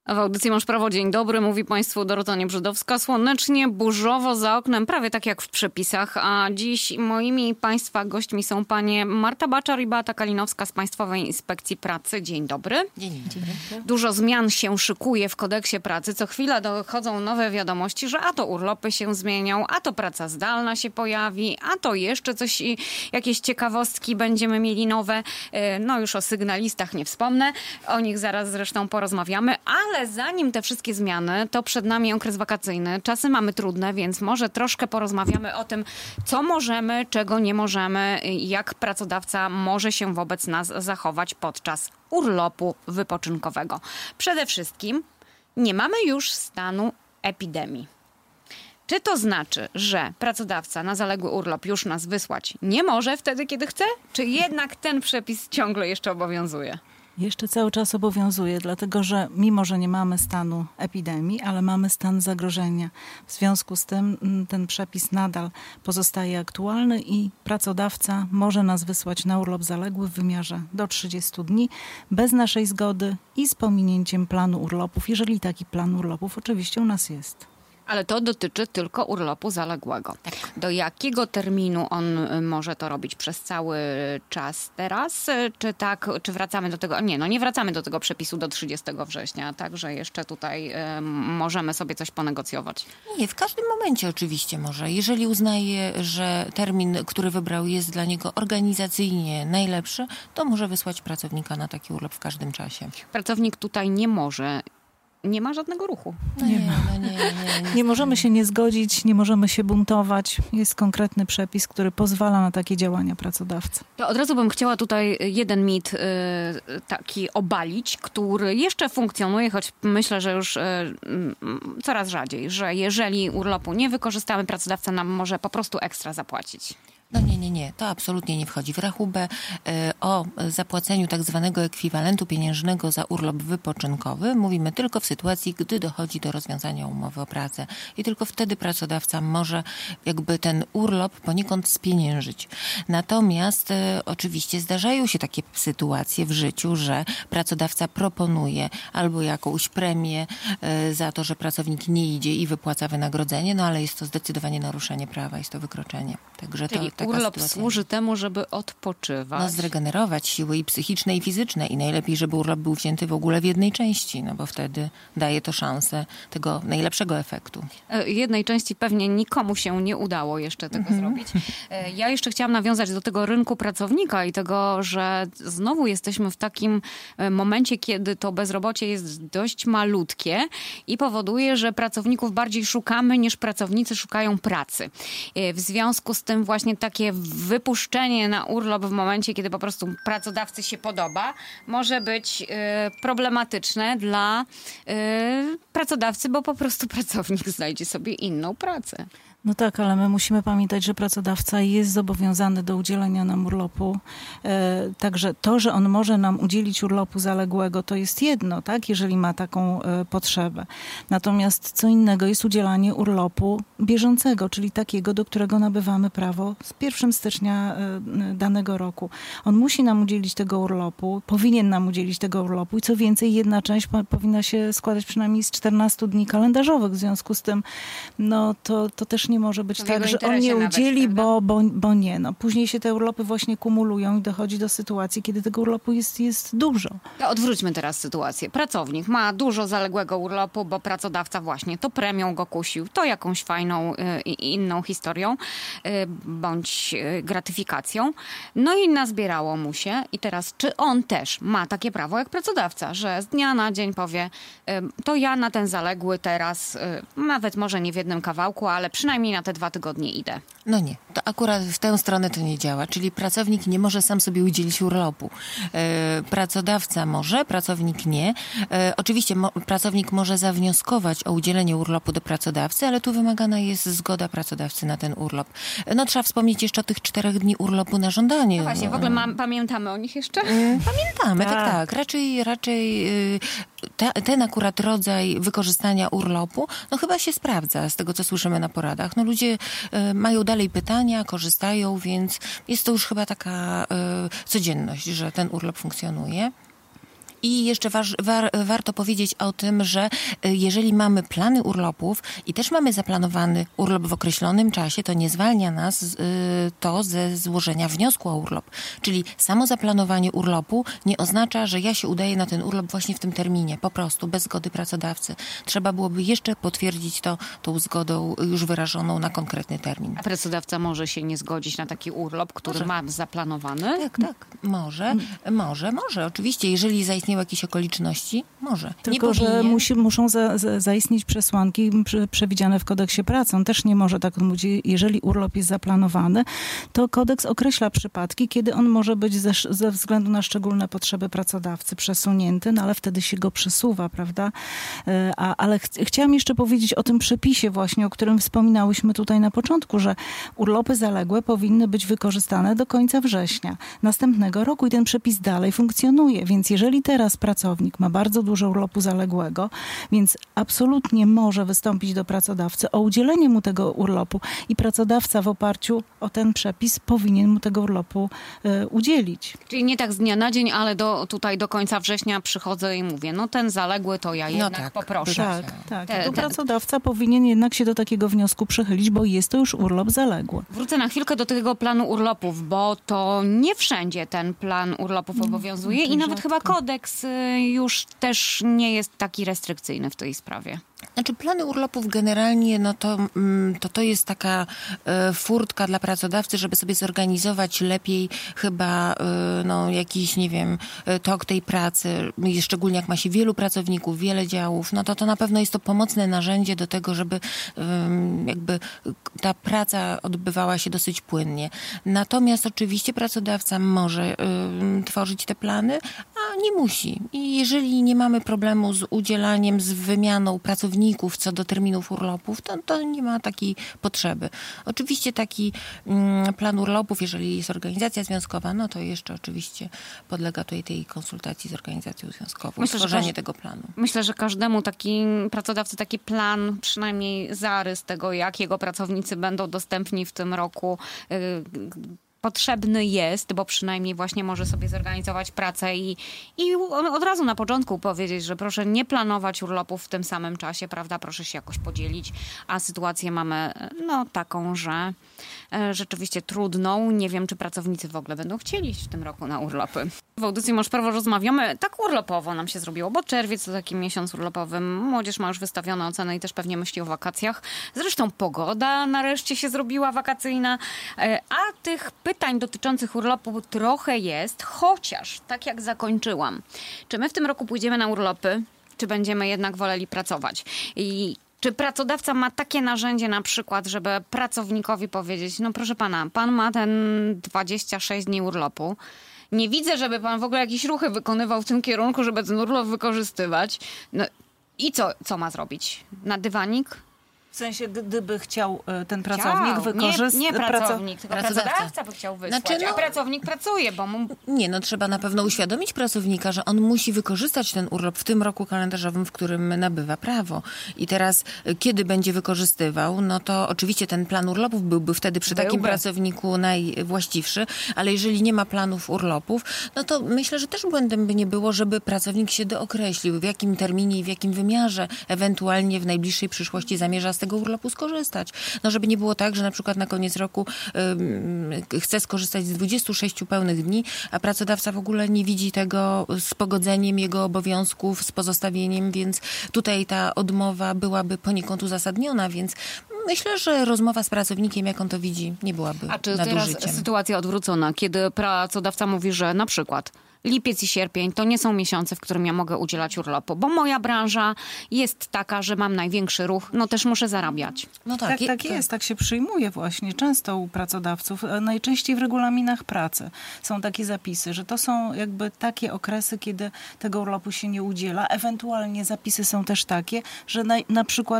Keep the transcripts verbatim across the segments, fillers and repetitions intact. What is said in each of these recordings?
W audycji Masz Prawo, dzień dobry, mówi Państwu Dorota Niebrzydowska. Słonecznie, burzowo za oknem, prawie tak jak w przepisach. A dziś moimi Państwa gośćmi są panie Marta Baczar i Beata Kalinowska z Państwowej Inspekcji Pracy. Dzień dobry. Dzień dobry. Dużo zmian się szykuje w kodeksie pracy. Co chwila dochodzą nowe wiadomości, że a to urlopy się zmienią, a to praca zdalna się pojawi, a to jeszcze coś, jakieś ciekawostki będziemy mieli nowe. No już o sygnalistach nie wspomnę, o nich zaraz zresztą porozmawiamy, ale Ale zanim te wszystkie zmiany, to przed nami okres wakacyjny. Czasy mamy trudne, więc może troszkę porozmawiamy o tym, co możemy, czego nie możemy, jak pracodawca może się wobec nas zachować podczas urlopu wypoczynkowego. Przede wszystkim nie mamy już stanu epidemii. Czy to znaczy, że pracodawca na zaległy urlop już nas wysłać nie może wtedy, kiedy chce? Czy jednak ten przepis ciągle jeszcze obowiązuje? Jeszcze cały czas obowiązuje, dlatego że mimo, że nie mamy stanu epidemii, ale mamy stan zagrożenia. W związku z tym ten przepis nadal pozostaje aktualny i pracodawca może nas wysłać na urlop zaległy w wymiarze do trzydziestu dni bez naszej zgody i z pominięciem planu urlopów, jeżeli taki plan urlopów oczywiście u nas jest. Ale to dotyczy tylko urlopu zaległego. Tak. Do jakiego terminu on może to robić? Przez cały czas teraz? Czy tak, czy wracamy do tego? Nie, no nie wracamy do tego przepisu do trzydziestego września, także jeszcze tutaj y, możemy sobie coś ponegocjować. Nie, w każdym momencie oczywiście może. Jeżeli uznaje, że termin, który wybrał, jest dla niego organizacyjnie najlepszy, to może wysłać pracownika na taki urlop w każdym czasie. Pracownik tutaj nie może. Nie ma żadnego ruchu. No nie, no nie, nie, nie, nie możemy się nie zgodzić, nie możemy się buntować. Jest konkretny przepis, który pozwala na takie działania pracodawcy. To od razu bym chciała tutaj jeden mit y, taki obalić, który jeszcze funkcjonuje, choć myślę, że już y, y, coraz rzadziej, że jeżeli urlopu nie wykorzystamy, pracodawca nam może po prostu ekstra zapłacić. No nie, nie, nie. To absolutnie nie wchodzi w rachubę. O zapłaceniu tak zwanego ekwiwalentu pieniężnego za urlop wypoczynkowy mówimy tylko w sytuacji, gdy dochodzi do rozwiązania umowy o pracę. I tylko wtedy pracodawca może jakby ten urlop poniekąd spieniężyć. Natomiast e, oczywiście zdarzają się takie sytuacje w życiu, że pracodawca proponuje albo jakąś premię e, za to, że pracownik nie idzie i wypłaca wynagrodzenie, no ale jest to zdecydowanie naruszenie prawa, jest to wykroczenie. Także Czyli to urlop sytuacja służy temu, żeby odpoczywać. No, zregenerować siły i psychiczne, i fizyczne. I najlepiej, żeby urlop był wzięty w ogóle w jednej części, no bo wtedy daje to szansę tego najlepszego efektu. Jednej części pewnie nikomu się nie udało jeszcze tego mhm. zrobić. Ja jeszcze chciałam nawiązać do tego rynku pracownika i tego, że znowu jesteśmy w takim momencie, kiedy to bezrobocie jest dość malutkie i powoduje, że pracowników bardziej szukamy niż pracownicy szukają pracy. W związku z tym właśnie takie wypuszczenie na urlop w momencie, kiedy po prostu pracodawcy się podoba, może być y, problematyczne dla y, pracodawcy, bo po prostu pracownik znajdzie sobie inną pracę. No tak, ale my musimy pamiętać, że pracodawca jest zobowiązany do udzielenia nam urlopu. E, także to, że on może nam udzielić urlopu zaległego, to jest jedno, tak, jeżeli ma taką e, potrzebę. Natomiast co innego jest udzielanie urlopu bieżącego, czyli takiego, do którego nabywamy prawo z pierwszego stycznia e, danego roku. On musi nam udzielić tego urlopu, powinien nam udzielić tego urlopu i co więcej, jedna część po, powinna się składać przynajmniej z czternastu dni kalendarzowych. W związku z tym, no to, to też nie może być tak, że on nie udzieli, nawet, bo, bo, bo nie. No, później się te urlopy właśnie kumulują i dochodzi do sytuacji, kiedy tego urlopu jest, jest dużo. To odwróćmy teraz sytuację. Pracownik ma dużo zaległego urlopu, bo pracodawca właśnie to premią go kusił, to jakąś fajną i y, inną historią y, bądź y, gratyfikacją. No i nazbierało mu się. I teraz, czy on też ma takie prawo jak pracodawca, że z dnia na dzień powie, y, to ja na ten zaległy teraz, y, nawet może nie w jednym kawałku, ale przynajmniej na te dwa tygodnie idę. No nie, to akurat w tę stronę to nie działa, czyli pracownik nie może sam sobie udzielić urlopu. E, pracodawca może, pracownik nie. E, oczywiście mo, pracownik może zawnioskować o udzielenie urlopu do pracodawcy, ale tu wymagana jest zgoda pracodawcy na ten urlop. No trzeba wspomnieć jeszcze o tych czterech dni urlopu na żądanie. No właśnie, w ogóle mam, pamiętamy o nich jeszcze? E, pamiętamy, tak, tak. tak. Raczej, raczej e, ta, ten akurat rodzaj wykorzystania urlopu, no chyba się sprawdza z tego, co słyszymy na poradach. No ludzie e, mają dalej pytania, korzystają, więc jest to już chyba taka e, codzienność, że ten urlop funkcjonuje. I jeszcze wa- war, warto powiedzieć o tym, że jeżeli mamy plany urlopów i też mamy zaplanowany urlop w określonym czasie, to nie zwalnia nas y, to ze złożenia wniosku o urlop. Czyli samo zaplanowanie urlopu nie oznacza, że ja się udaję na ten urlop właśnie w tym terminie, po prostu, bez zgody pracodawcy. Trzeba byłoby jeszcze potwierdzić to tą zgodą już wyrażoną na konkretny termin. A pracodawca może się nie zgodzić na taki urlop, który może. ma zaplanowany? Tak, tak, może, może, może. Oczywiście, jeżeli zaistnieją jakieś okoliczności, może. Tylko, nie że musi, muszą za, za, zaistnieć przesłanki przy, przewidziane w kodeksie pracy. On też nie może tak mówić, jeżeli urlop jest zaplanowany, to kodeks określa przypadki, kiedy on może być ze, ze względu na szczególne potrzeby pracodawcy przesunięty, no ale wtedy się go przesuwa, prawda? A, ale ch- chciałam jeszcze powiedzieć o tym przepisie właśnie, o którym wspominałyśmy tutaj na początku, że urlopy zaległe powinny być wykorzystane do końca września następnego roku i ten przepis dalej funkcjonuje, więc jeżeli teraz pracownik ma bardzo dużo urlopu zaległego, więc absolutnie może wystąpić do pracodawcy o udzielenie mu tego urlopu i pracodawca w oparciu o ten przepis powinien mu tego urlopu y, udzielić. Czyli nie tak z dnia na dzień, ale do, tutaj do końca września przychodzę i mówię, no ten zaległy to ja jednak no tak, poproszę. Tak, tak. Te, To te, pracodawca powinien jednak się do takiego wniosku przychylić, bo jest to już urlop zaległy. Wrócę na chwilkę do tego planu urlopów, bo to nie wszędzie ten plan urlopów obowiązuje i nawet chyba kodeks y, już też nie jest taki restrykcyjny w tej sprawie. Znaczy plany urlopów generalnie, no to, to to jest taka e, furtka dla pracodawcy, żeby sobie zorganizować lepiej chyba e, no, jakiś, nie wiem, tok tej pracy, szczególnie jak ma się wielu pracowników, wiele działów, no to to na pewno jest to pomocne narzędzie do tego, żeby e, jakby ta praca odbywała się dosyć płynnie. Natomiast oczywiście pracodawca może e, tworzyć te plany, a nie musi. I jeżeli nie mamy problemu z udzielaniem, z wymianą pracowników, co do terminów urlopów, to, to nie ma takiej potrzeby. Oczywiście taki mm, plan urlopów, jeżeli jest organizacja związkowa, no to jeszcze oczywiście podlega tutaj tej konsultacji z organizacją związkową, Myślę, stworzenie że każ- tego planu. Myślę, że każdemu taki pracodawcy taki plan, przynajmniej zarys tego, jak jego pracownicy będą dostępni w tym roku, yy, potrzebny jest, bo przynajmniej właśnie może sobie zorganizować pracę i, i od razu na początku powiedzieć, że proszę nie planować urlopów w tym samym czasie, prawda? Proszę się jakoś podzielić, a sytuację mamy no taką, że e, rzeczywiście trudną. Nie wiem, czy pracownicy w ogóle będą chcieli iść w tym roku na urlopy. W audycji Mąż Prawo rozmawiamy tak urlopowo nam się zrobiło, bo czerwiec to taki miesiąc urlopowy. Młodzież ma już wystawione oceny i też pewnie myśli o wakacjach. Zresztą pogoda nareszcie się zrobiła wakacyjna, e, a tych pytań dotyczących urlopu trochę jest, chociaż tak jak zakończyłam. Czy my w tym roku pójdziemy na urlopy, czy będziemy jednak woleli pracować? I czy pracodawca ma takie narzędzie na przykład, żeby pracownikowi powiedzieć, no proszę pana, pan ma ten dwadzieścia sześć dni urlopu. Nie widzę, żeby pan w ogóle jakieś ruchy wykonywał w tym kierunku, żeby ten urlop wykorzystywać. No i co, co ma zrobić? Na dywanik? W sensie, gdyby chciał ten pracownik Chciał. wykorzystać... Nie, nie pracownik, tylko pracodawca. pracodawca by chciał wysłać, Znaczy, no- a pracownik pracuje, bo mu... Nie, no trzeba na pewno uświadomić pracownika, że on musi wykorzystać ten urlop w tym roku kalendarzowym, w którym nabywa prawo. I teraz, kiedy będzie wykorzystywał, no to oczywiście ten plan urlopów byłby wtedy przy takim Byłby. pracowniku najwłaściwszy, ale jeżeli nie ma planów urlopów, no to myślę, że też błędem by nie było, żeby pracownik się dookreślił, w jakim terminie i w jakim wymiarze ewentualnie w najbliższej przyszłości zamierza z tego urlopu skorzystać. No żeby nie było tak, że na przykład na koniec roku um, chce skorzystać z dwudziestu sześciu pełnych dni, a pracodawca w ogóle nie widzi tego z pogodzeniem jego obowiązków, z pozostawieniem, więc tutaj ta odmowa byłaby poniekąd uzasadniona, więc myślę, że rozmowa z pracownikiem, jak on to widzi, nie byłaby A czy nadużyciem. teraz sytuacja odwrócona, kiedy pracodawca mówi, że na przykład lipiec i sierpień to nie są miesiące, w którym ja mogę udzielać urlopu, bo moja branża jest taka, że mam największy ruch, no też muszę zarabiać. No Tak, tak jest, tak się przyjmuje właśnie często u pracodawców, najczęściej w regulaminach pracy są takie zapisy, że to są jakby takie okresy, kiedy tego urlopu się nie udziela. Ewentualnie zapisy są też takie, że na, na przykład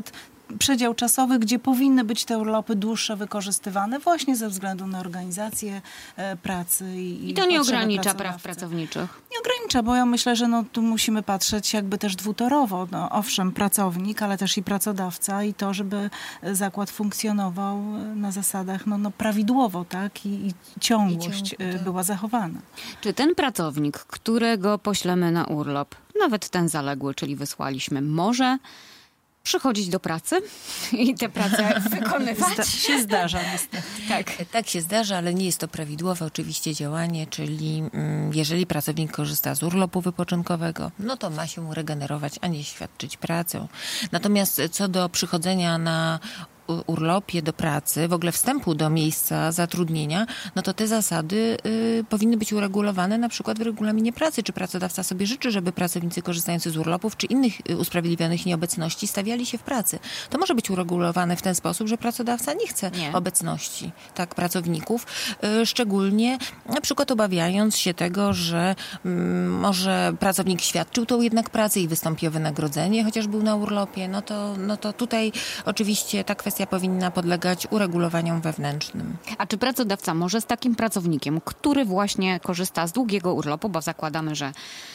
przedział czasowy, gdzie powinny być te urlopy dłuższe wykorzystywane właśnie ze względu na organizację e, pracy. I, I to nie potrzeby ogranicza praw pracodawcy. pracowniczych. Nie ogranicza, bo ja myślę, że no, tu musimy patrzeć jakby też dwutorowo. No, owszem, pracownik, ale też i pracodawca i to, żeby zakład funkcjonował na zasadach no, no, prawidłowo, tak? I, i ciągłość I ciągu, tak. była zachowana. Czy ten pracownik, którego poślemy na urlop, nawet ten zaległy, czyli wysłaliśmy, może przychodzić do pracy i tę pracę wykonywać? Zda- się zdarza niestety. Tak. Tak się zdarza, ale nie jest to prawidłowe oczywiście działanie, czyli mm, jeżeli pracownik korzysta z urlopu wypoczynkowego, no to ma się regenerować, a nie świadczyć pracę. Natomiast co do przychodzenia na urlopie do pracy, w ogóle wstępu do miejsca zatrudnienia, no to te zasady y, powinny być uregulowane na przykład w regulaminie pracy. Czy pracodawca sobie życzy, żeby pracownicy korzystający z urlopów czy innych y, usprawiedliwionych nieobecności stawiali się w pracy. To może być uregulowane w ten sposób, że pracodawca nie chce Nie. obecności tak pracowników, y, szczególnie na przykład obawiając się tego, że y, może pracownik świadczył tą jednak pracę i wystąpi o wynagrodzenie, chociaż był na urlopie, no to, no to tutaj oczywiście ta kwestia powinna podlegać uregulowaniom wewnętrznym. A czy pracodawca może z takim pracownikiem, który właśnie korzysta z długiego urlopu, bo zakładamy, że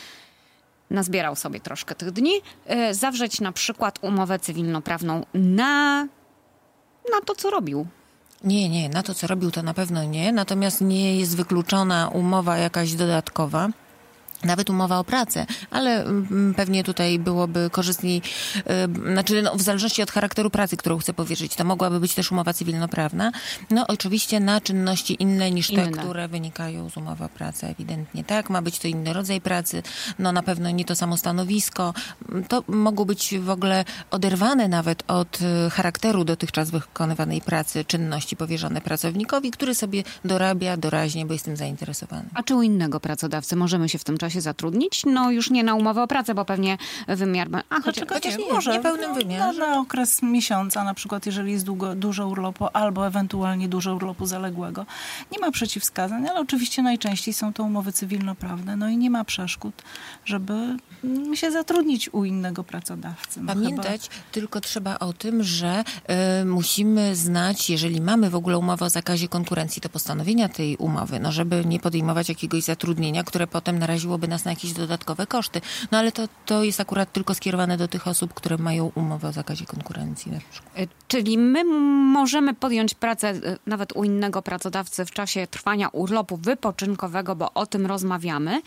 nazbierał sobie troszkę tych dni, yy, zawrzeć na przykład umowę cywilnoprawną na, na to, co robił? Nie, nie, na to, co robił, to na pewno nie. Natomiast nie jest wykluczona umowa jakaś dodatkowa. Nawet umowa o pracę, ale mm, pewnie tutaj byłoby korzystniej, yy, znaczy no, w zależności od charakteru pracy, którą chcę powierzyć, to mogłaby być też umowa cywilnoprawna. No oczywiście na czynności inne niż Inne. te, które wynikają z umowy o pracę, ewidentnie tak. Ma być to inny rodzaj pracy, no na pewno nie to samo stanowisko. To mogą być w ogóle oderwane nawet od y, charakteru dotychczas wykonywanej pracy, czynności powierzone pracownikowi, który sobie dorabia doraźnie, bo jest tym zainteresowany. A czy u innego pracodawcy możemy się w tym czasie zatrudnić? No już nie na umowę o pracę, bo pewnie wymiar... A, chociaż, chociaż nie, może nie w pełnym no, wymiarze. Na, na okres miesiąca, na przykład jeżeli jest długo, dużo urlopu albo ewentualnie dużo urlopu zaległego. Nie ma przeciwwskazań, ale oczywiście najczęściej są to umowy cywilnoprawne. No i nie ma przeszkód, żeby mm, się zatrudnić u innego pracodawcy. No Pamiętać tylko trzeba o tym, że y, musimy znać, jeżeli mamy w ogóle umowę o zakazie konkurencji, to postanowienia tej umowy, no żeby nie podejmować jakiegoś zatrudnienia, które potem naraziłoby nas na jakieś dodatkowe koszty. No ale to, to jest akurat tylko skierowane do tych osób, które mają umowę o zakazie konkurencji na przykład. Czyli my możemy podjąć pracę nawet u innego pracodawcy w czasie trwania urlopu wypoczynkowego, bo o tym rozmawiamy,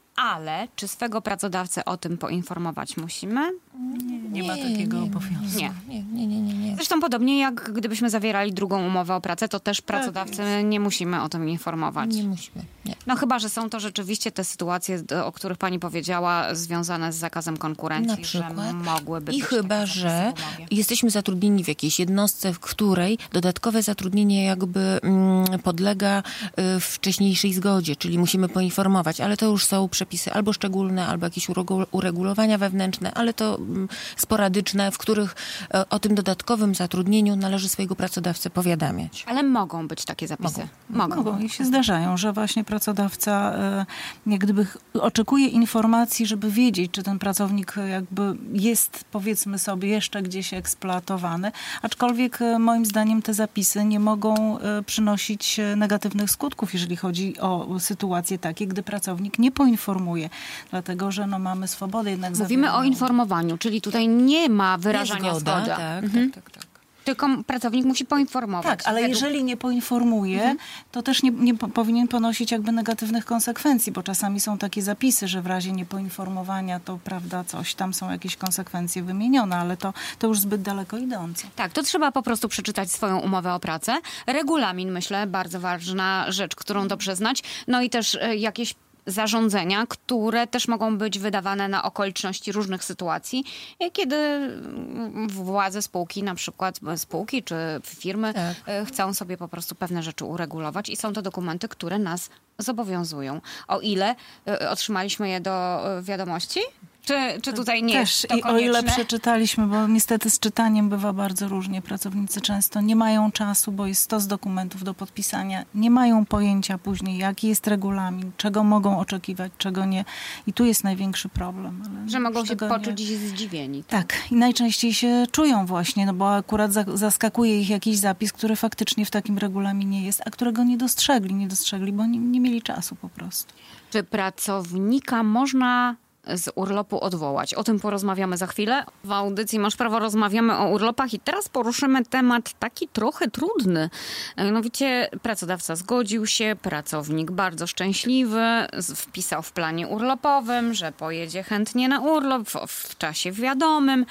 ale czy swego pracodawcę o tym poinformować musimy? Nie, nie ma takiego nie, obowiązku. Nie. Nie, nie, nie, nie, nie. Zresztą podobnie jak gdybyśmy zawierali drugą umowę o pracę, to też pracodawcy nie musimy o tym informować. Nie musimy. Nie. No chyba, że są to rzeczywiście te sytuacje, o których pani powiedziała, związane z zakazem konkurencji, Na przykład. że mogłyby I być chyba, takie że zapisy w umowie. jesteśmy zatrudnieni w jakiejś jednostce, w której dodatkowe zatrudnienie jakby mm, podlega y, wcześniejszej zgodzie, czyli musimy poinformować, ale to już są przepisy albo szczególne, albo jakieś uregu- uregulowania wewnętrzne, ale to mm, sporadyczne, w których y, o tym dodatkowym zatrudnieniu należy swojego pracodawcę powiadamiać. Ale mogą być takie zapisy. Mogą. Mogą i się zdarzają, że właśnie pracodawca e, jak gdyby ch- oczekuje informacji, żeby wiedzieć, czy ten pracownik e, jakby jest, powiedzmy sobie, jeszcze gdzieś eksploatowany. Aczkolwiek e, moim zdaniem te zapisy nie mogą e, przynosić e, negatywnych skutków, jeżeli chodzi o sytuacje takie, gdy pracownik nie poinformuje. Dlatego, że no, mamy swobodę jednak Mówimy o zawierania. informowaniu, czyli tutaj nie ma wyrażania Zgoda, zgody. tak, Mhm. tak, tak, tak. Tylko pracownik musi poinformować. Tak, ale Według- jeżeli nie poinformuje, to też nie, nie po- powinien ponosić jakby negatywnych konsekwencji, bo czasami są takie zapisy, że w razie niepoinformowania to prawda coś, tam są jakieś konsekwencje wymienione, ale to, to już zbyt daleko idące. Tak, to trzeba po prostu przeczytać swoją umowę o pracę. Regulamin, myślę, bardzo ważna rzecz, którą dobrze znać. No i też e, jakieś zarządzenia, które też mogą być wydawane na okoliczności różnych sytuacji, e, kiedy mm, władze spółki, na przykład spółki czy firmy Tak. e, chcą sobie po prostu pewne rzeczy uregulować i są to dokumenty, które nas zobowiązują. O ile e, otrzymaliśmy je do e, wiadomości? Czy, czy tutaj nie Też jest to i konieczne? o ile przeczytaliśmy, bo niestety z czytaniem bywa bardzo różnie. Pracownicy często nie mają czasu, bo jest stos dokumentów do podpisania. Nie mają pojęcia później, jaki jest regulamin, czego mogą oczekiwać, czego nie. I tu jest największy problem. Ale Że mogą się tego poczuć nie... zdziwieni. Tak, i najczęściej się czują właśnie, no bo akurat za- zaskakuje ich jakiś zapis, który faktycznie w takim regulaminie jest, a którego nie dostrzegli, nie dostrzegli, bo nie, nie mieli czasu po prostu. Czy pracownika można z urlopu odwołać? O tym porozmawiamy za chwilę. W audycji Masz Prawo rozmawiamy o urlopach i teraz poruszymy temat taki trochę trudny. Mianowicie pracodawca zgodził się, pracownik bardzo szczęśliwy, z- wpisał w planie urlopowym, że pojedzie chętnie na urlop w, w czasie wiadomym.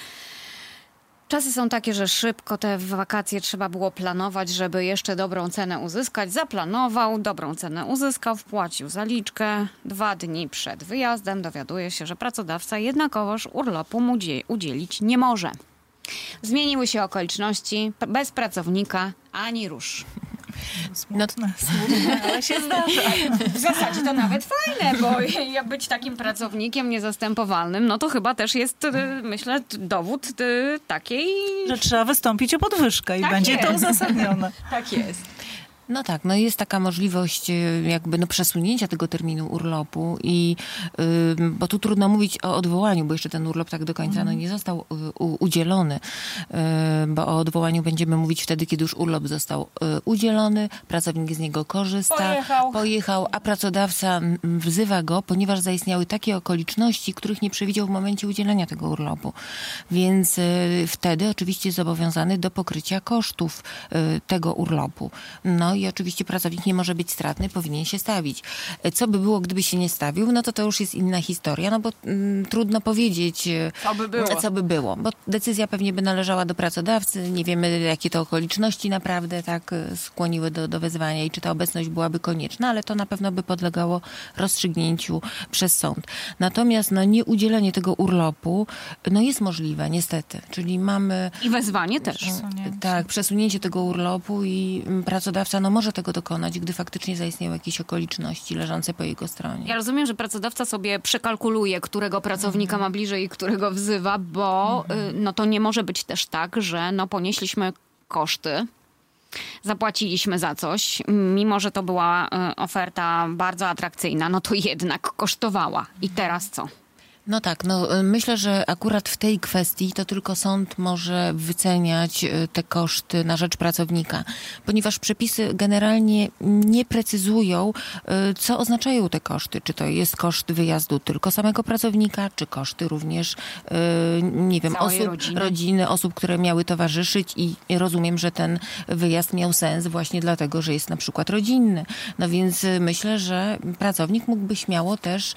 Czasy są takie, że szybko te wakacje trzeba było planować, żeby jeszcze dobrą cenę uzyskać. Zaplanował, dobrą cenę uzyskał, wpłacił zaliczkę. Dwa dni przed wyjazdem dowiaduje się, że pracodawca jednakowoż urlopu mu dzie- udzielić nie może. Zmieniły się okoliczności, p- bez pracownika ani rusz. Smutne, smutne, ale się zdarza. W zasadzie to nawet fajne, bo ja być takim pracownikiem niezastępowalnym, no to chyba też jest, y, myślę, dowód y, takiej... Że trzeba wystąpić o podwyżkę i Tak będzie jest. to uzasadnione. Tak jest. No tak, no jest taka możliwość e, jakby no przesunięcia tego terminu urlopu i y, bo tu trudno mówić o odwołaniu, bo jeszcze ten urlop tak do końca no, nie został y, u, udzielony, y, bo o odwołaniu będziemy mówić wtedy, kiedy już urlop został y, udzielony, pracownik z niego korzysta, Pojechał. pojechał, a pracodawca m, wzywa go, ponieważ zaistniały takie okoliczności, których nie przewidział w momencie udzielenia tego urlopu. Więc y, wtedy oczywiście jest zobowiązany do pokrycia kosztów y, tego urlopu. No i oczywiście pracownik nie może być stratny, powinien się stawić. Co by było, gdyby się nie stawił, no to to już jest inna historia, no bo mm, trudno powiedzieć, Co by było. co by było, bo decyzja pewnie by należała do pracodawcy, nie wiemy, jakie to okoliczności naprawdę tak skłoniły do, do wezwania i czy ta obecność byłaby konieczna, ale to na pewno by podlegało rozstrzygnięciu przez sąd. Natomiast no, nieudzielenie tego urlopu no, jest możliwe, niestety, czyli mamy I wezwanie też. Przesunięcie. tak, przesunięcie tego urlopu i mm, pracodawca no, może tego dokonać, gdy faktycznie zaistniały jakieś okoliczności leżące po jego stronie. Ja rozumiem, że pracodawca sobie przekalkuluje, którego pracownika ma bliżej i którego wzywa, bo y, no to nie może być też tak, że no ponieśliśmy koszty, zapłaciliśmy za coś, mimo że to była y, oferta bardzo atrakcyjna, no to jednak kosztowała. I teraz co? No tak, no y, myślę, że akurat w tej kwestii to tylko sąd może wyceniać y, te koszty na rzecz pracownika, ponieważ przepisy generalnie nie precyzują, y, co oznaczają te koszty. Czy to jest koszt wyjazdu tylko samego pracownika, czy koszty również, y, nie wiem, Całej osób, rodziny. rodziny, osób, które miały towarzyszyć i rozumiem, że ten wyjazd miał sens właśnie dlatego, że jest na przykład rodzinny. No więc y, myślę, że pracownik mógłby śmiało też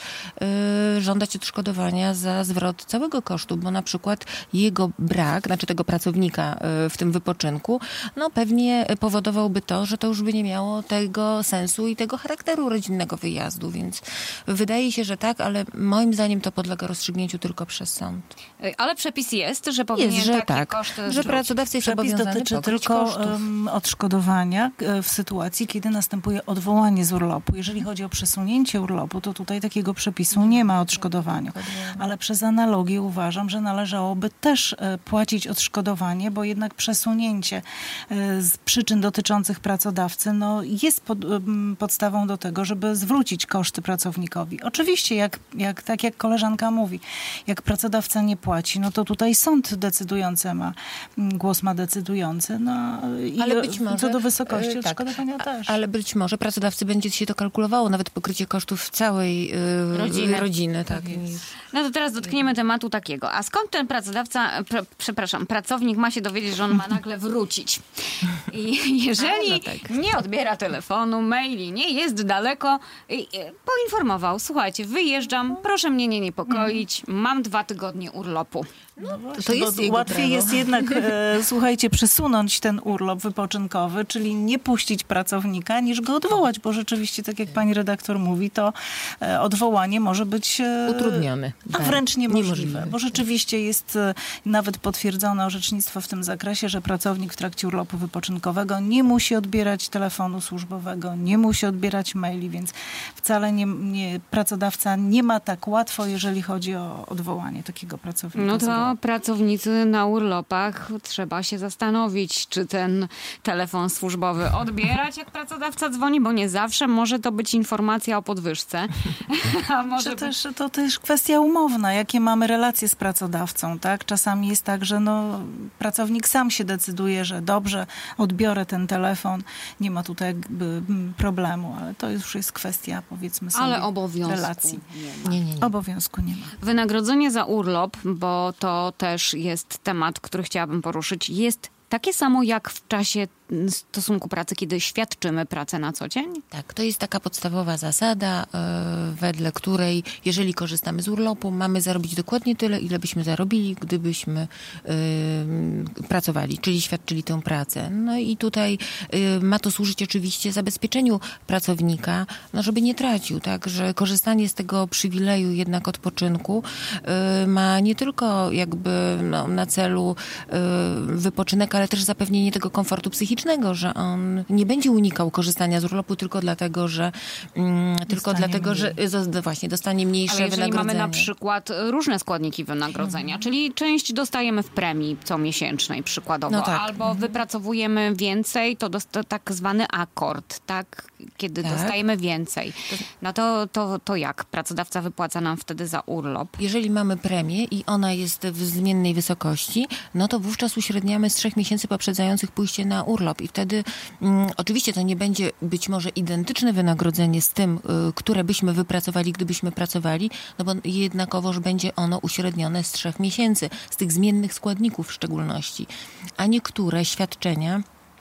y, żądać odszkodowania za zwrot całego kosztu, bo na przykład jego brak, znaczy tego pracownika y, w tym wypoczynku, no pewnie powodowałby to, że to już by nie miało tego sensu i tego charakteru rodzinnego wyjazdu, więc wydaje się, że tak, ale moim zdaniem to podlega rozstrzygnięciu tylko przez sąd. Y, Ale przepis jest, że powinien Jest, że takie tak, koszty że zwrócić. pracodawca jest Przepis obowiązany dotyczy pokryć tylko kosztów. em, odszkodowania e, w sytuacji, kiedy następuje odwołanie z urlopu. Jeżeli chodzi o przesunięcie urlopu, to tutaj takiego przepisu nie ma o odszkodowaniu. Ale przez analogię uważam, że należałoby też e, płacić odszkodowanie, bo jednak przesunięcie e, z przyczyn dotyczących pracodawcy no, jest pod, em, podstawą do tego, żeby zwrócić koszty pracownikowi. Oczywiście, jak, jak, tak jak koleżanka mówi, jak pracodawca nie płaci, no to tutaj sąd decydujący ma, m, głos ma decydujący. No, i Ale być może, co do wysokości e, tak, odszkodowania też. Ale być może pracodawcy będzie się to kalkulowało, nawet pokrycie kosztów całej y, Rodziny. rodziny tak. No to teraz dotkniemy tematu takiego. A skąd ten pracodawca, pr, przepraszam, pracownik ma się dowiedzieć, że on ma nagle wrócić? I jeżeli A, no tak. nie odbiera telefonu, maili, nie jest daleko, i, i, poinformował, słuchajcie, wyjeżdżam, proszę mnie nie niepokoić, mam dwa tygodnie urlopu. No właśnie, to jest bo jego łatwiej prawo. jest jednak, e, słuchajcie, przesunąć ten urlop wypoczynkowy, czyli nie puścić pracownika, niż go odwołać, bo rzeczywiście, tak jak pani redaktor mówi, to e, odwołanie może być e, Utrudnione. a Tak. wręcz niemożliwe, Niemożliwe. bo rzeczywiście jest e, nawet potwierdzone orzecznictwo w tym zakresie, że pracownik w trakcie urlopu wypoczynkowego nie musi odbierać telefonu służbowego, nie musi odbierać maili, więc wcale nie, nie, pracodawca nie ma tak łatwo, jeżeli chodzi o odwołanie takiego pracownika. No z urlopu. to pracownicy na urlopach trzeba się zastanowić, czy ten telefon służbowy odbierać, jak pracodawca dzwoni, bo nie zawsze może to być informacja o podwyżce. A może Czy być... też, to też kwestia umowna, jakie mamy relacje z pracodawcą, tak? Czasami jest tak, że no, pracownik sam się decyduje, że dobrze, odbiorę ten telefon, nie ma tutaj jakby mm, problemu, ale to już jest kwestia, powiedzmy sobie, Ale obowiązku relacji. nie ma. Nie, nie, nie. Obowiązku nie ma. Wynagrodzenie za urlop, bo to też jest temat, który chciałabym poruszyć, jest takie samo jak w czasie stosunku pracy, kiedy świadczymy pracę na co dzień? Tak, to jest taka podstawowa zasada, yy, wedle której jeżeli korzystamy z urlopu, mamy zarobić dokładnie tyle, ile byśmy zarobili, gdybyśmy yy, pracowali, czyli świadczyli tę pracę. No i tutaj yy, ma to służyć oczywiście zabezpieczeniu pracownika, no żeby nie tracił, tak, że korzystanie z tego przywileju jednak odpoczynku yy, ma nie tylko jakby no, na celu yy, wypoczynek, ale też zapewnienie tego komfortu psychicznego, że on nie będzie unikał korzystania z urlopu tylko dlatego, że mm, tylko dlatego, mniej. że zo- właśnie dostanie mniejsze Ale jeżeli wynagrodzenie. mamy na przykład różne składniki wynagrodzenia, czyli część dostajemy w premii comiesięcznej przykładowo, No tak. albo wypracowujemy więcej, to dosta- tak zwany akord, tak? Kiedy Tak. dostajemy więcej. No to, to, to jak? Pracodawca wypłaca nam wtedy za urlop. Jeżeli mamy premię i ona jest w zmiennej wysokości, no to wówczas uśredniamy z trzech miesięcy poprzedzających pójście na urlop i wtedy mm, oczywiście to nie będzie być może identyczne wynagrodzenie z tym, y, które byśmy wypracowali, gdybyśmy pracowali, no bo jednakowoż będzie ono uśrednione z trzech miesięcy, z tych zmiennych składników w szczególności. A niektóre świadczenia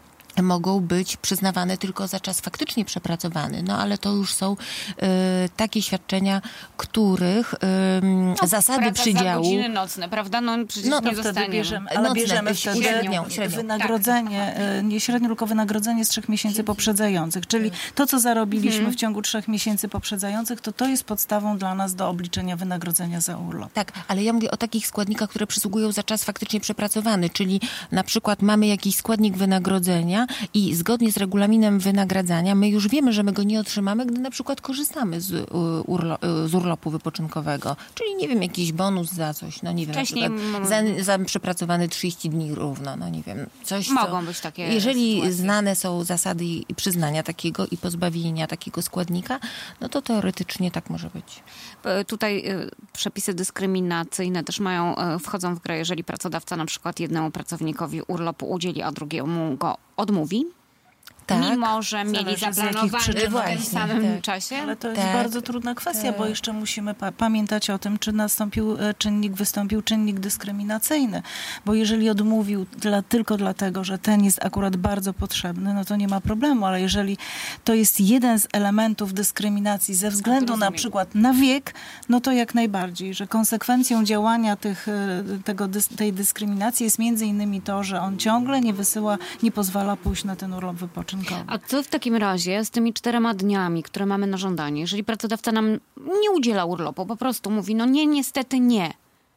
mogą być przyznawane tylko za czas faktycznie przepracowany. No ale to już są y, takie świadczenia, których y, zasady Praca przydziału... za godziny nocne, prawda? No przecież No, nie no Wtedy dostaniemy. bierzemy, ale Nocne, bierzemy wtedy średnią, średnią. wynagrodzenie, e, nie średnio, tylko wynagrodzenie z trzech miesięcy poprzedzających. Czyli to, co zarobiliśmy Mhm. w ciągu trzech miesięcy poprzedzających, to to jest podstawą dla nas do obliczenia wynagrodzenia za urlop. Tak, ale ja mówię o takich składnikach, które przysługują za czas faktycznie przepracowany, czyli na przykład mamy jakiś składnik wynagrodzenia i zgodnie z regulaminem wynagradzania my już wiemy, że my go nie otrzymamy, gdy na przykład korzystamy z, urlo- z urlopu wypoczynkowego. Czyli nie wiem, jakiś bonus za coś, no nie wiem, Wcześniej na przykład m- za, za przepracowany trzydzieści dni równo, no nie wiem, coś, Mogą co, być takie jeżeli sytuacje. znane są zasady przyznania takiego i pozbawienia takiego składnika, no to teoretycznie tak może być. E, Tutaj e, przepisy dyskryminacyjne też mają, e, wchodzą w grę, jeżeli pracodawca na przykład jednemu pracownikowi urlopu udzieli, a drugiemu go odmówi. Tak. Mimo, że mieli Zależy, z jakich zaplanowany przyczyn. w tym Właśnie, samym tak. czasie. Ale to jest Tak. bardzo trudna kwestia, Tak. bo jeszcze musimy pa- pamiętać o tym, czy nastąpił e, czynnik, wystąpił czynnik dyskryminacyjny. Bo jeżeli odmówił dla, tylko dlatego, że ten jest akurat bardzo potrzebny, no to nie ma problemu, ale jeżeli to jest jeden z elementów dyskryminacji ze względu na rozumiem. przykład na wiek, no to jak najbardziej, że konsekwencją działania tych, e, tego, dys- tej dyskryminacji jest między innymi to, że on ciągle nie wysyła, nie pozwala pójść na ten urlop wypoczynkowy. A co w takim razie z tymi czterema dniami, które mamy na żądanie? Jeżeli pracodawca nam nie udziela urlopu, po prostu mówi, no nie, niestety nie.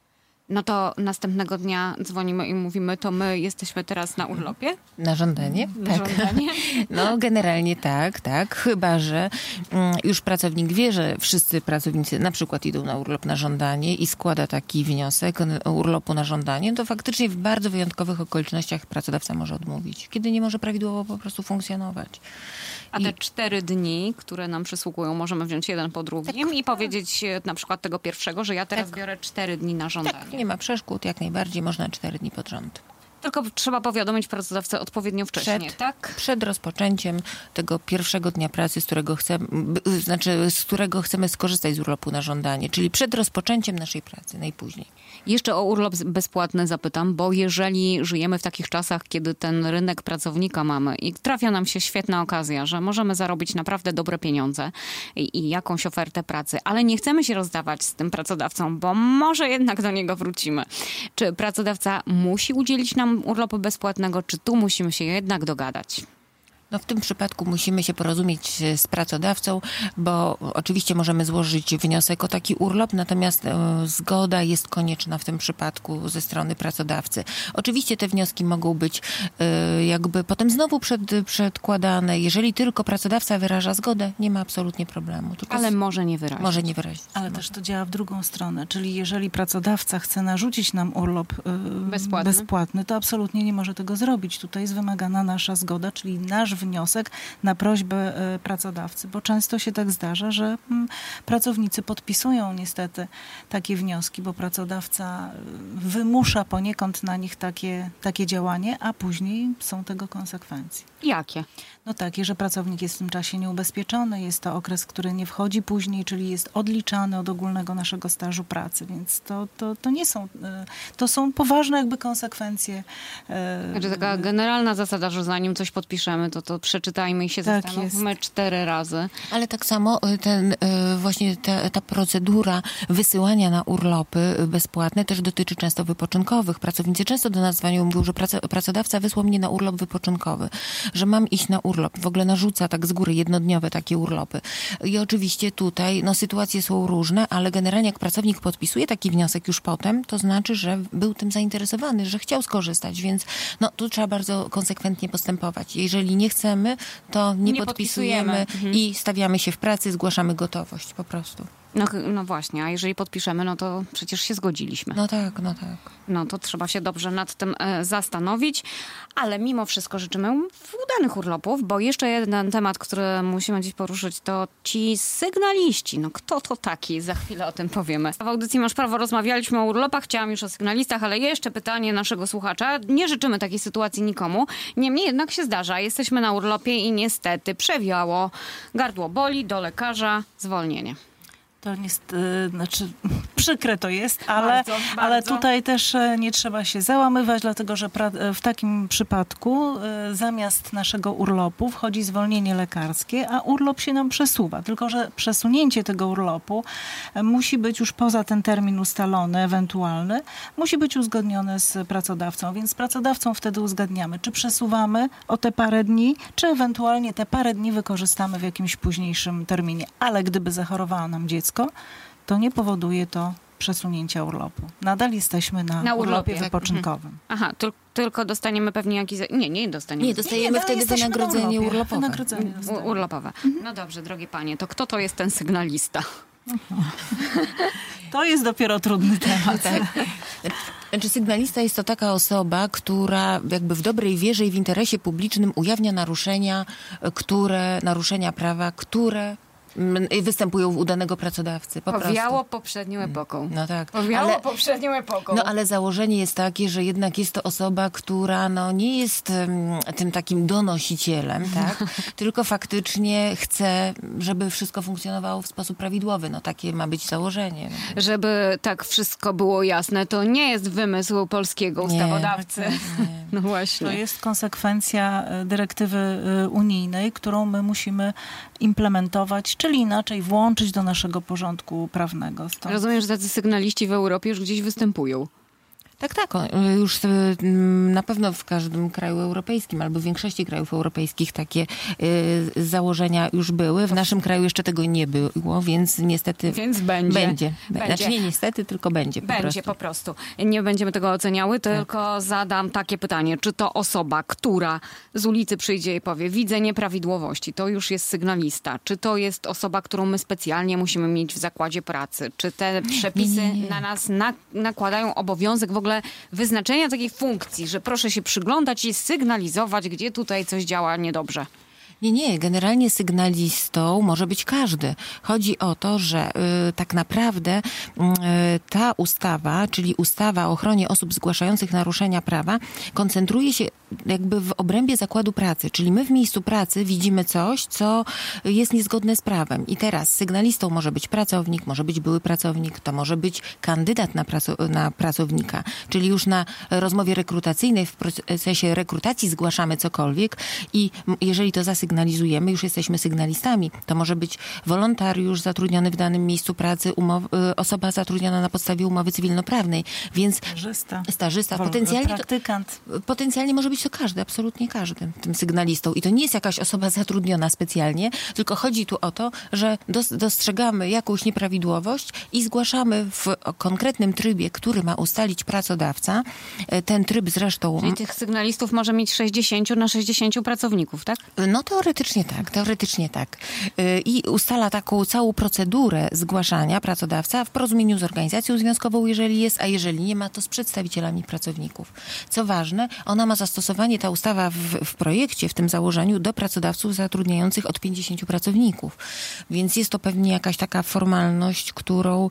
No to następnego dnia dzwonimy i mówimy, to my jesteśmy teraz na urlopie? Na żądanie? Na żądanie? No generalnie tak, tak. Chyba że mm, już pracownik wie, że wszyscy pracownicy na przykład idą na urlop na żądanie i składa taki wniosek o urlopu na żądanie, to faktycznie w bardzo wyjątkowych okolicznościach pracodawca może odmówić, kiedy nie może prawidłowo po prostu funkcjonować. A I- te cztery dni, które nam przysługują, możemy wziąć jeden po drugim i powiedzieć e, na przykład tego pierwszego, że ja teraz biorę cztery dni na żądanie. Tak, nie ma przeszkód, jak najbardziej można cztery dni pod rząd. Tylko trzeba powiadomić pracodawcę odpowiednio wcześnie, Przed, tak? Przed rozpoczęciem tego pierwszego dnia pracy, z którego chcemy, znaczy z którego chcemy skorzystać z urlopu na żądanie, czyli przed rozpoczęciem naszej pracy, najpóźniej. Jeszcze o urlop bezpłatny zapytam, bo jeżeli żyjemy w takich czasach, kiedy ten rynek pracownika mamy i trafia nam się świetna okazja, że możemy zarobić naprawdę dobre pieniądze i, i jakąś ofertę pracy, ale nie chcemy się rozdawać z tym pracodawcą, bo może jednak do niego wrócimy. Czy pracodawca musi udzielić nam urlopu bezpłatnego, czy tu musimy się jednak dogadać? No w tym przypadku musimy się porozumieć z pracodawcą, bo oczywiście możemy złożyć wniosek o taki urlop, natomiast e, zgoda jest konieczna w tym przypadku ze strony pracodawcy. Oczywiście te wnioski mogą być e, jakby potem znowu przed, przedkładane. Jeżeli tylko pracodawca wyraża zgodę, nie ma absolutnie problemu. Tylko Ale może nie wyrazić. Może nie wyrazić. Ale też to działa w drugą stronę, czyli jeżeli pracodawca chce narzucić nam urlop y, Bezpłatny. bezpłatny, to absolutnie nie może tego zrobić. Tutaj jest wymagana nasza zgoda, czyli nasz wniosek na prośbę y, pracodawcy, bo często się tak zdarza, że mm, pracownicy podpisują niestety takie wnioski, bo pracodawca y, wymusza poniekąd na nich takie, takie działanie, a później są tego konsekwencje. Jakie? No takie, że pracownik jest w tym czasie nieubezpieczony, jest to okres, który nie wchodzi później, czyli jest odliczany od ogólnego naszego stażu pracy, więc to, to, to nie są, to są poważne jakby konsekwencje. Znaczy taka generalna zasada, że zanim coś podpiszemy, to to przeczytajmy i się Tak zastanówmy jest. cztery razy. Ale tak samo ten, właśnie ta, ta procedura wysyłania na urlopy bezpłatne też dotyczy często wypoczynkowych. Pracownicy często do nas dzwonią i mówią, że pracodawca wysłał mnie na urlop wypoczynkowy, że mam iść na urlop. W ogóle narzuca tak z góry jednodniowe takie urlopy. I oczywiście tutaj no, sytuacje są różne, ale generalnie jak pracownik podpisuje taki wniosek już potem, to znaczy, że był tym zainteresowany, że chciał skorzystać, więc no, tu trzeba bardzo konsekwentnie postępować. Jeżeli nie chcemy, to nie, Nie podpisujemy, podpisujemy. Mhm. i stawiamy się w pracy, zgłaszamy gotowość po prostu. No, no właśnie, a jeżeli podpiszemy, no to przecież się zgodziliśmy. No tak, no tak. No to trzeba się dobrze nad tym e, zastanowić, ale mimo wszystko życzymy udanych urlopów, bo jeszcze jeden temat, który musimy dziś poruszyć, to ci sygnaliści. No kto to taki? Za chwilę o tym powiemy. W audycji Masz Prawo rozmawialiśmy o urlopach, chciałam już o sygnalistach, ale jeszcze pytanie naszego słuchacza. Nie życzymy takiej sytuacji nikomu, niemniej jednak się zdarza. Jesteśmy na urlopie i niestety przewiało, gardło boli, do lekarza, zwolnienie. To jest, y, znaczy przykre to jest, ale, Bardzo, ale bardzo. tutaj też e, nie trzeba się załamywać, dlatego że pra, w takim przypadku e, zamiast naszego urlopu wchodzi zwolnienie lekarskie, a urlop się nam przesuwa. Tylko że przesunięcie tego urlopu e, musi być już poza ten termin ustalony, ewentualny, musi być uzgodnione z pracodawcą, więc z pracodawcą wtedy uzgadniamy, czy przesuwamy o te parę dni, czy ewentualnie te parę dni wykorzystamy w jakimś późniejszym terminie. Ale gdyby zachorowało nam dziecko, to nie powoduje to przesunięcia urlopu. Nadal jesteśmy na, Na urlopie, urlopie, tak. wypoczynkowym. Aha, tyl- tylko dostaniemy pewnie jakiś... Nie, nie dostaniemy. Nie, dostajemy no, wtedy jesteśmy na wynagrodzenie urlopie. urlopowe. Wynagrodzenie U- dostajemy. urlopowe. No dobrze, drogie panie, to kto to jest ten sygnalista? To jest dopiero trudny temat. Tak. Znaczy sygnalista jest to taka osoba, która jakby w dobrej wierze i w interesie publicznym ujawnia naruszenia, które, naruszenia prawa, które mm, występują u danego pracodawcy. Po Powiało prostu. poprzednią epoką. No tak. Powiało Ale- poprzednią epoką. No ale założenie jest takie, że jednak jest to osoba, która no, nie jest um, tym takim donosicielem, tak? Tylko faktycznie chce, żeby wszystko funkcjonowało w sposób prawidłowy. No takie ma być założenie. Żeby tak wszystko było jasne, to nie jest wymysł polskiego Nie. ustawodawcy. Nie. No To właśnie. jest konsekwencja e, dyrektywy e, unijnej, którą my musimy implementować, czyli inaczej włączyć do naszego porządku prawnego. Stąd Rozumiem, że tacy sygnaliści w Europie już gdzieś występują. Tak, tak. o, Już y, mm, na pewno w każdym kraju europejskim albo w większości krajów europejskich takie y, założenia już były. W naszym kraju jeszcze tego nie było, więc niestety Więc będzie. będzie. Będzie. Znaczy nie niestety, tylko będzie po Będzie prostu. po prostu. Nie będziemy tego oceniały, tylko zadam takie pytanie. Czy to osoba, która z ulicy przyjdzie i powie, widzę nieprawidłowości, to już jest sygnalista? Czy to jest osoba, którą my specjalnie musimy mieć w zakładzie pracy? Czy te przepisy nie, nie. na nas na, nakładają obowiązek w ogóle wyznaczenia takiej funkcji, że proszę się przyglądać i sygnalizować, gdzie tutaj coś działa niedobrze? Nie, nie. Generalnie sygnalistą może być każdy. Chodzi o to, że y, tak naprawdę y, ta ustawa, czyli ustawa o ochronie osób zgłaszających naruszenia prawa, koncentruje się jakby w obrębie zakładu pracy. Czyli my w miejscu pracy widzimy coś, co jest niezgodne z prawem. I teraz sygnalistą może być pracownik, może być były pracownik, to może być kandydat na, praco- na pracownika. Czyli już na rozmowie rekrutacyjnej, w procesie rekrutacji zgłaszamy cokolwiek i jeżeli to zasygnalizujemy, już jesteśmy sygnalistami. To może być wolontariusz zatrudniony w danym miejscu pracy, umow- osoba zatrudniona na podstawie umowy cywilnoprawnej, więc Stażysta. Stażysta. Wol- Potencjalnie, praktykant. to, potencjalnie może być to każdy, absolutnie każdy tym sygnalistą. I to nie jest jakaś osoba zatrudniona specjalnie, tylko chodzi tu o to, że dos- dostrzegamy jakąś nieprawidłowość i zgłaszamy w konkretnym trybie, który ma ustalić pracodawca. Ten tryb zresztą... Czyli tych sygnalistów może mieć sześćdziesięciu na sześćdziesięciu pracowników, tak? No teoretycznie tak, teoretycznie tak. I ustala taką całą procedurę zgłaszania pracodawca w porozumieniu z organizacją związkową, jeżeli jest, a jeżeli nie ma, to z przedstawicielami pracowników. Co ważne, ona ma zastosowanie, ta ustawa w, w projekcie, w tym założeniu, do pracodawców zatrudniających od pięćdziesięciu pracowników. Więc jest to pewnie jakaś taka formalność, którą,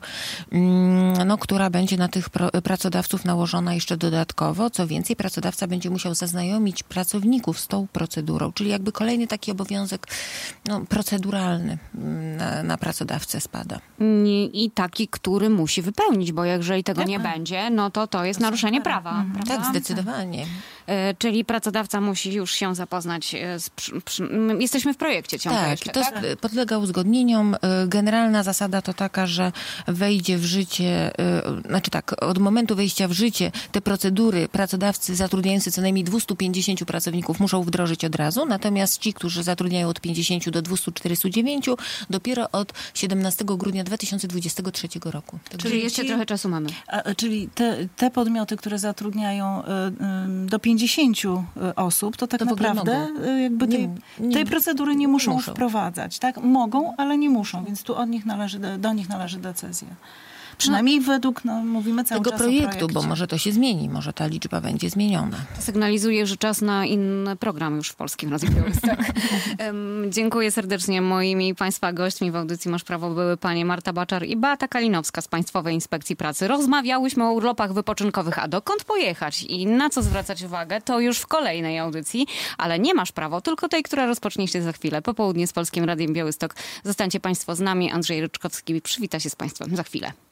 no, która będzie na tych pro, pracodawców nałożona jeszcze dodatkowo. Co więcej, pracodawca będzie musiał zaznajomić pracowników z tą procedurą, czyli jakby kolejny taki obowiązek no, proceduralny na, na pracodawcę spada. I, I taki, który musi wypełnić, bo jeżeli tego nie będzie, no to to jest naruszenie prawa. Mhm. Prawda? Tak, zdecydowanie. E, Czyli pracodawca musi już się zapoznać z... Przy, przy, m, jesteśmy w projekcie ciągle Tak, jeszcze, to tak? s- podlega uzgodnieniom. Y, Generalna zasada to taka, że wejdzie w życie, y, znaczy tak, od momentu wejścia w życie te procedury pracodawcy zatrudniający co najmniej dwieście pięćdziesiąt pracowników muszą wdrożyć od razu, natomiast ci, którzy zatrudniają od pięćdziesięciu do dwustu czterdziestu dziewięciu, dopiero od siedemnastego grudnia dwa tysiące dwudziestego trzeciego roku. Czyli, Czyli jeszcze ci- trochę czasu mamy. A, czyli te, te podmioty, które zatrudniają y, y, do pięćdziesięciu osób, to tak To w ogóle naprawdę mogą. y, jakby tej, Nie- nie- tej procedury nie muszą, muszą. wprowadzać. Tak? Mogą, ale nie muszą, więc tu od nich należy, do nich należy decyzja. Przynajmniej według, no, mówimy cały Tego czas o projektu, projekcie. bo może to się zmieni, może ta liczba będzie zmieniona. Sygnalizuję, że czas na inny program już w Polskim Radiu Białystok. Em, Dziękuję serdecznie. Moimi Państwa gośćmi w audycji Masz Prawo były panie Marta Baczar i Beata Kalinowska z Państwowej Inspekcji Pracy. Rozmawiałyśmy o urlopach wypoczynkowych, a dokąd pojechać i na co zwracać uwagę, to już w kolejnej audycji, ale nie Masz Prawo, tylko tej, która rozpocznie się za chwilę. Popołudnie z Polskim Radiem Białystok. Zostańcie Państwo z nami. Andrzej Ryczkowski przywita się z Państwem za chwilę.